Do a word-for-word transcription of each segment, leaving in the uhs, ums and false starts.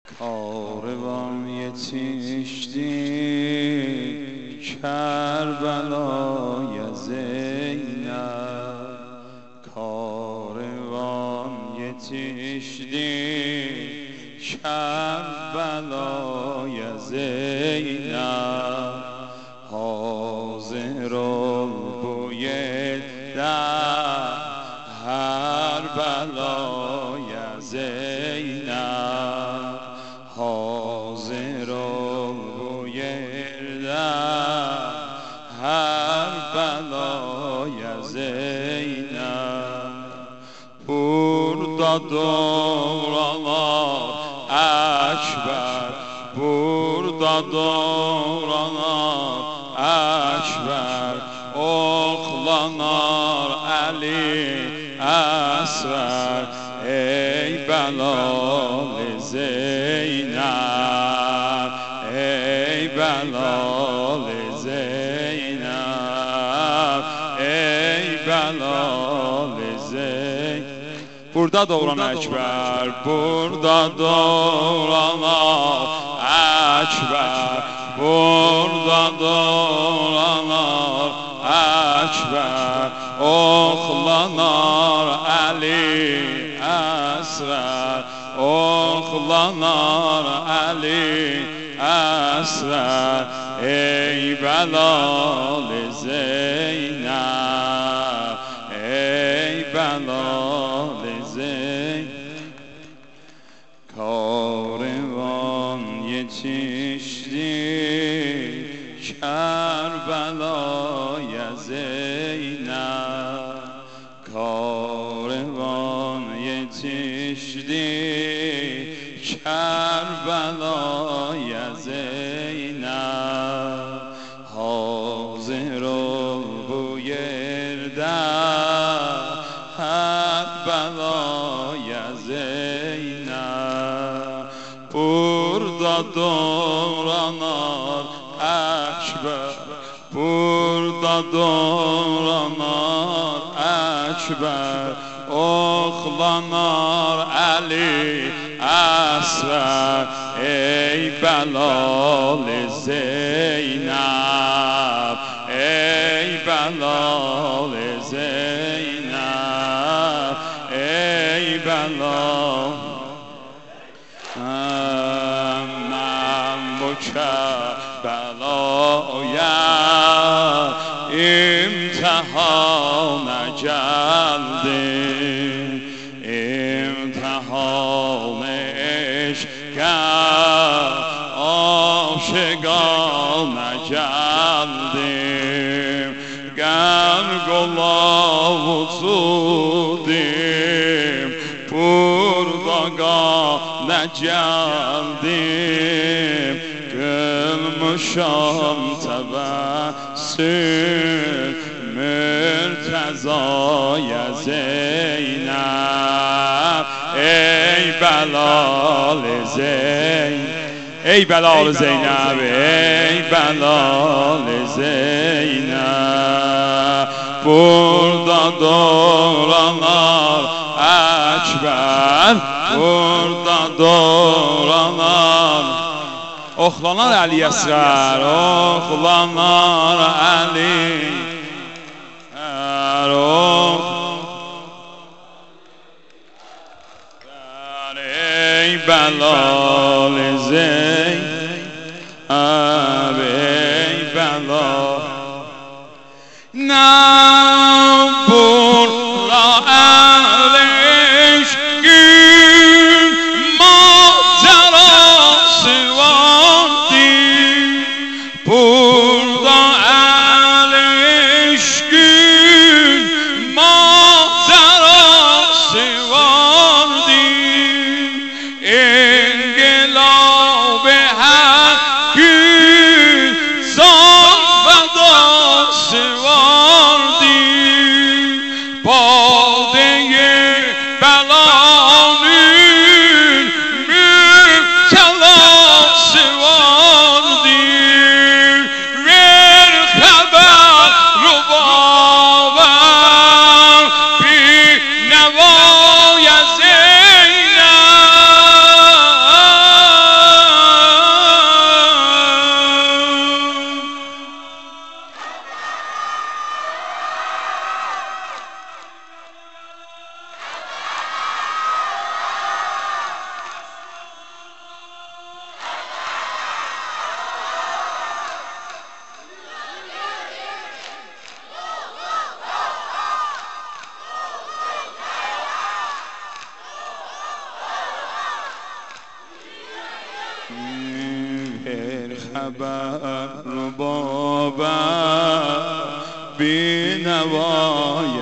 کاروان یتیشتی کربلای زینب، کاروان یتیشتی کربلای زینب، حاضر البوی در هر بلای زینب، حاضر البوی در هر بلای زینب، برد دورانار اکبر، برد دورانار اکبر، اخلانار علی اصغر، ای بلال زینب، ای بلال زینب، ای بلال زینب. برده دوران اکبر، برده دوران اکبر، برده دوران اکبر، اخلانار علی اصغر، اخلانار علی اصغر، ای بلال زینب، ای بلال زینب. کاروان یتیشتی کربلای زینب، کاروان یتیشتی کربلای زینب، حاضر البوی در هر بلای زینب، برد دورانار اکبر، برد دورانار اکبر، اخلانار علی اصغر، ای بلال زینب، ای بلال زینب، ای بلال. من کربلایم امتحان جلدیم، امتحان عشقم عاشقان جلدیم، گر گلاب سودیم پردگاه نجلدیم، گل مشام تبسم مرتضای زینب، ای بلال زینب، ای بلال زینب، ای بلال زینب، برد دورانار اکبر، برد دورانار اخلانار علی اصغر، اخلانار علی اصغر، ای بلال زینب، ای بلال. نبور را علیشگی ما ترا سواردی، بردا علیشگی ما ترا سواردی، انقلاب حقی زان فدا سواردی، باده بلالین مرتلا سواردی، ور خبر رو باور بی نوای زینب، هر خبر رو بابا بی نوای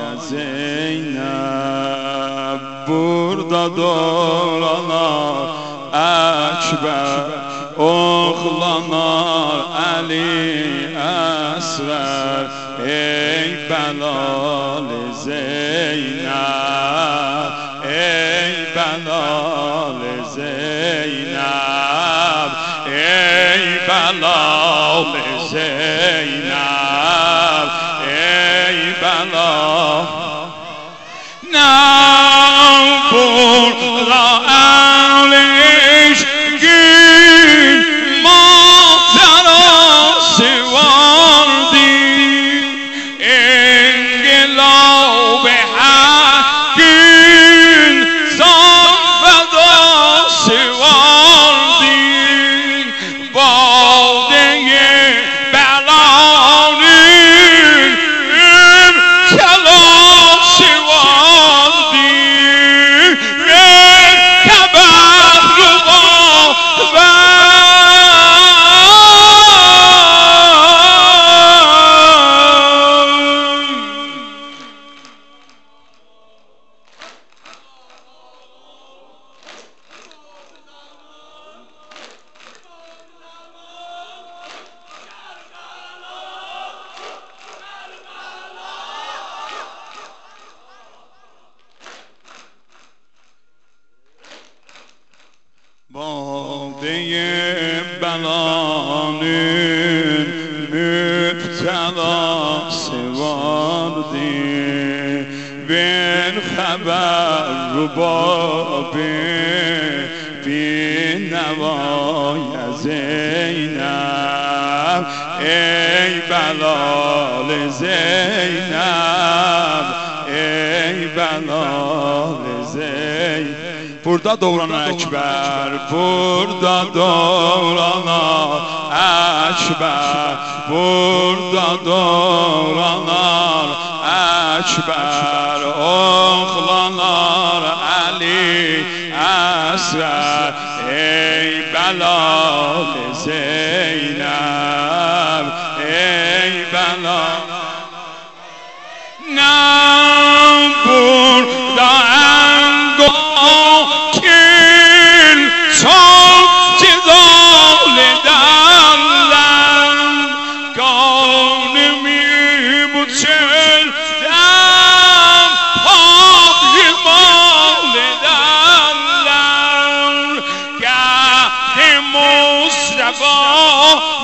زینب burada dolanar Ekber oğlanar Ali Esrer ey Belal-i Zeynep ey Belal-i Zeynep ey Belal-i Zeynep ey Belal ne burada ilişkin macerası vardı İnkılab-ı Hakk'ın son fedası vardı Bade-i belanın ümtelası vardı Bade-i belanın müptelası vardı Ver haber rubabı bin nevaya Zeynep Ey Belal-i Zeynep Ey Belal-i Zeynep Burada doğranar Ekber, burada doğranar Ekber, burada doğranar Ekber, oğlanar Ali Esrer, ey Belal-i Zeynep, ey Belal. Ne burada Mustafa